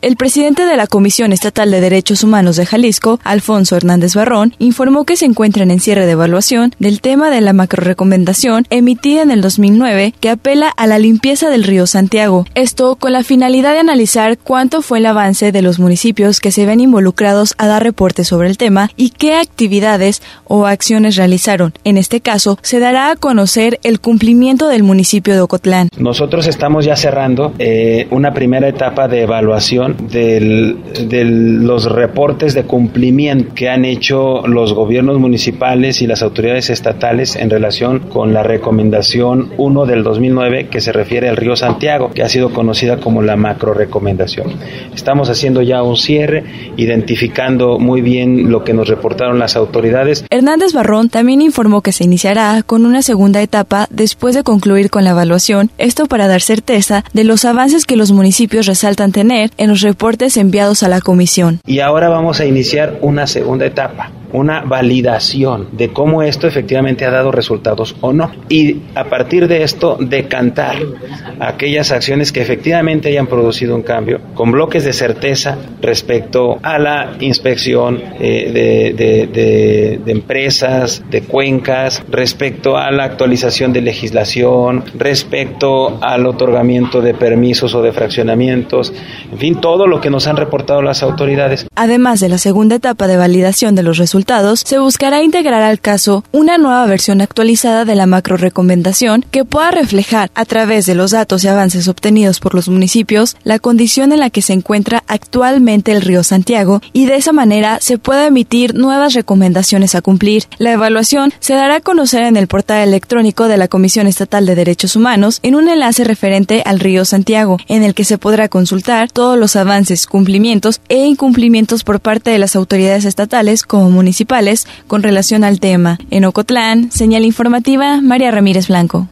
El presidente de la Comisión Estatal de Derechos Humanos de Jalisco, Alfonso Hernández Barrón, informó que se encuentran en cierre de evaluación del tema de la macrorrecomendación emitida en el 2009 que apela a la limpieza del río Santiago. Esto con la finalidad de analizar cuánto fue el avance de los municipios que se ven involucrados a dar reportes sobre el tema y qué actividades o acciones realizaron. En este caso, se dará a conocer el cumplimiento del municipio de Ocotlán. Nosotros estamos ya cerrando una primera etapa de evaluación de los reportes de cumplimiento que han hecho los gobiernos municipales y las autoridades estatales en relación con la recomendación 1 del 2009 que se refiere al río Santiago, que ha sido conocida como la macrorrecomendación. Estamos haciendo ya un cierre, identificando muy bien lo que nos reportaron las autoridades. Hernández Barrón también informó que se iniciará con una segunda etapa después de concluir con la evaluación, esto para dar certeza de los avances que los municipios resaltan tener en los reportes enviados a la comisión. Y ahora vamos a iniciar una segunda etapa, una validación de cómo esto efectivamente ha dado resultados o no. Y a partir de esto, decantar aquellas acciones que efectivamente hayan producido un cambio, con bloques de certeza respecto a la inspección de empresas, de cuencas, respecto a la actualización de legislación, respecto al otorgamiento de permisos o de fraccionamientos, en fin, todo lo que nos han reportado las autoridades. Además de la segunda etapa de validación de los resultados, se buscará integrar al caso una nueva versión actualizada de la macrorrecomendación que pueda reflejar, a través de los datos y avances obtenidos por los municipios, la condición en la que se encuentra actualmente el río Santiago y de esa manera se pueda emitir nuevas recomendaciones a cumplir. La evaluación se dará a conocer en el portal electrónico de la Comisión Estatal de Derechos Humanos en un enlace referente al río Santiago, en el que se podrá consultar todos los avances, cumplimientos e incumplimientos por parte de las autoridades estatales como municipales con relación al tema. En Ocotlán, señal informativa, María Ramírez Blanco.